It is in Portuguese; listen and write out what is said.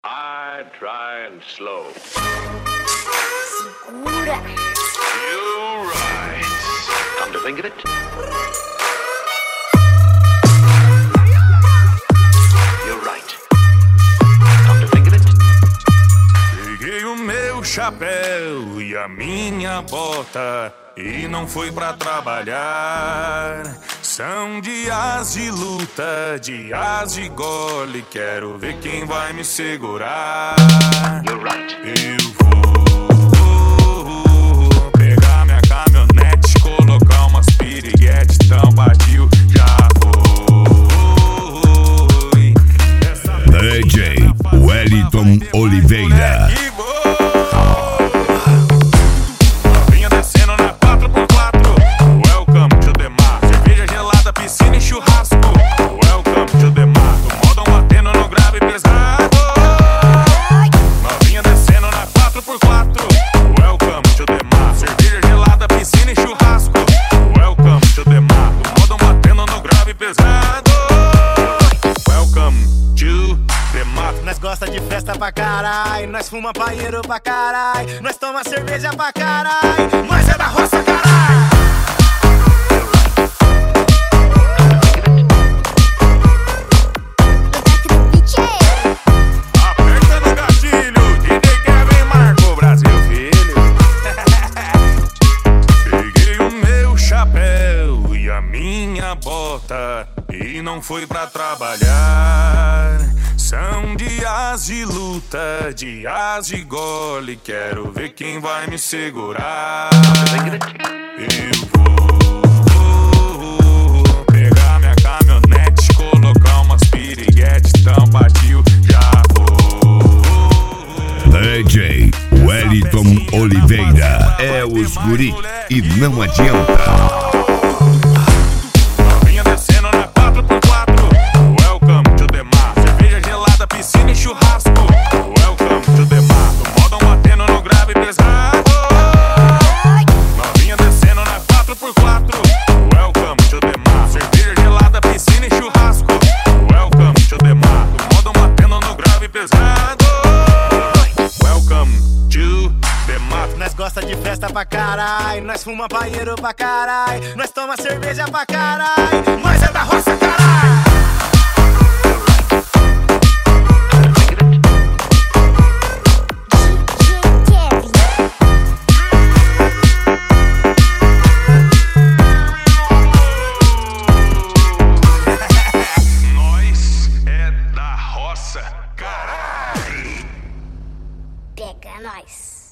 I try and slow. Segura. You're right. Come to think of it. You're right. Come to think of it. Peguei o meu chapéu e a minha bota e não fui pra trabalhar. São dias de luta, dias de gole. Quero ver quem vai me segurar. You're right. Eu vou pegar minha caminhonete, colocar umas piriguetes, então partiu, já foi. DJ Wellington Oliveira. Novinha descendo na 4x4. Welcome to the mar. Cerveja gelada, piscina e churrasco. Welcome to the mar. Modão batendo no grave pesado. Novinha descendo na 4x4. Welcome to the mar. Cerveja gelada, piscina e churrasco. Welcome to the mar. Modão batendo no grave pesado. Welcome to the mar. Nós gosta de festa pra carai, nós fuma paieiro pra carai, nós toma cerveja pra carai, nós é da roça, carai. Aperta no gatilho, DJ Kevin Marco, Brasil filho. Peguei o meu chapéu e a minha bota e não fui pra trabalhar. São dias de luta, dias de gole. Quero ver quem vai me segurar. Eu vou pegar minha caminhonete, colocar umas piriguetes, então partiu, já foi. DJ Wellington Oliveira. É os guri e não adianta. Novinha descendo na 4x4. Welcome to the mar. Cerveja gelada, piscina e churrasco. Welcome to the mar. Modão batendo no grave pesado. Novinha descendo na 4x4. Welcome to the mar. Cerveja gelada, piscina e churrasco. Welcome to the mar. Modão batendo no grave pesado. Welcome to the mar. Nós gosta de festa pra carai, nós fuma paieiro pra carai, nós toma cerveja pra carai, nós é da roça, carai. Nós é da roça, caralho. Pega nós.